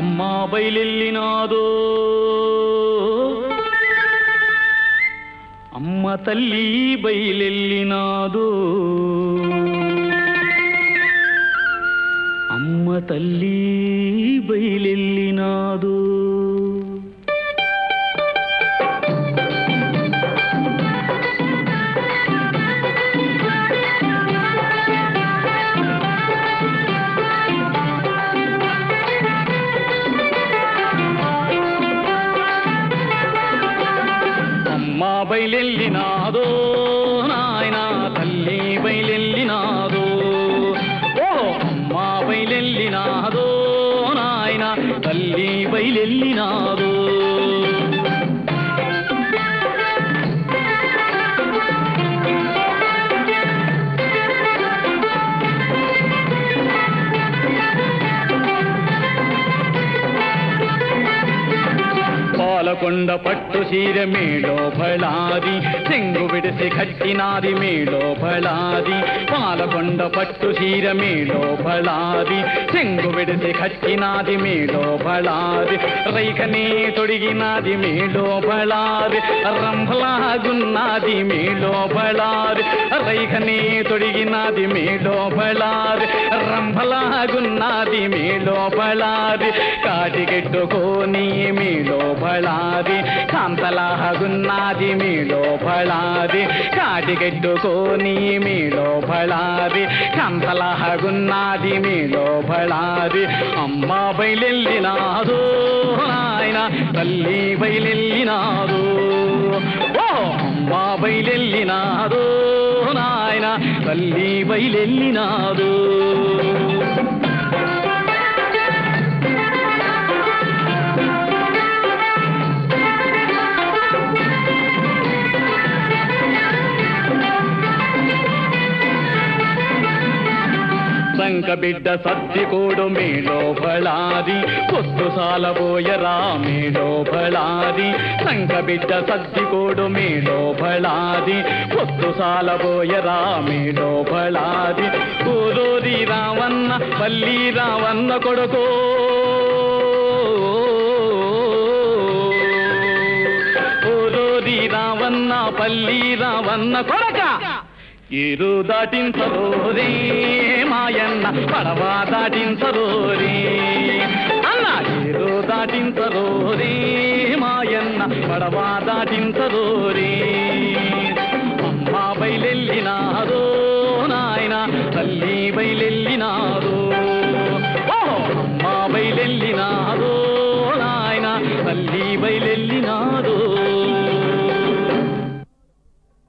అమ్మా బయలెల్లినాదో అమ్మ తల్లి బయలెల్లినాదో అమ్మ తల్లి బయలెల్లినాదో అమ్మా బయలెల్లినాదో నాయనా తల్లి బయలెల్లినాదో ఓ అమ్మా బయలెల్లినాదో నాయనా తల్లి బయలెల్లినాదో పాలకొండ పట్టు చీర మేలో ఫళాది చెంగు విడిసి కట్టినాది మేలో ఫళాది పాలకొండ పట్టు చీర మేలో ఫళాది చెంగు విడిసి కట్టినాది మేలో ఫళాది రైకనే తొడిగినాది మేలో ఫళాది రంభలాగున్నది మేలో ఫళాది రైకనే తొడిగినాది మేలో ఫళాది రంభలాగున్నది మేలో ఫళాది కాటిగెట్టుకోని మేలో ఫళాది కాంతలాగున్నది మీలో ఫళాది కాటిగెట్టుకోని మీలో ఫళాది కాంతలాగున్నది మీలో ఫళాది అమ్మ బయలెల్లినాదో నాయన తల్లి బయలెల్లినాదో ఓ అమ్మ బయలెల్లినాదో నాయన తల్లి బయలెల్లినాదో సంక బిడ్డ సద్దికోడు మేలో ఫళాది పొత్తు సాలబోయరా మేలో ఫళాది సంక బిడ్డ సద్దికోడు మేలో ఫళాది పొత్తు సాలబోయరా మేలో ఫళాది ఓదోరి రావన్న పల్లి రావన్న కొడుకో ఓదోరి రావన్న పల్లి రావన్న కొడక ఏరు దాటించరోరే మాయన్న పడవ దాటించరోరే అన్న ఏరు దాటించరోరే మాయన్న పడవ దాటించరోరే అమ్మ బయలెల్లినాదో నాయన తల్లి బయలెల్లినాదో ఓ అమ్మ బయలెల్లినాదో నాయన తల్లి బయలెల్లినాదో